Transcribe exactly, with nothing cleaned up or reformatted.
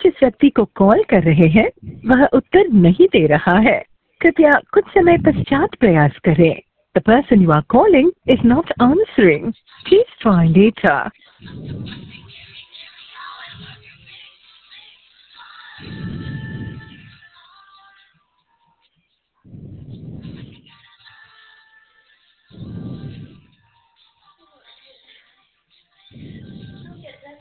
जिस व्यक्ति को कॉल कर रहे हैं वह उत्तर नहीं दे रहा है। कृपया कुछ समय पश्चात प्रयास करें। The person you are calling is not answering. Please try later.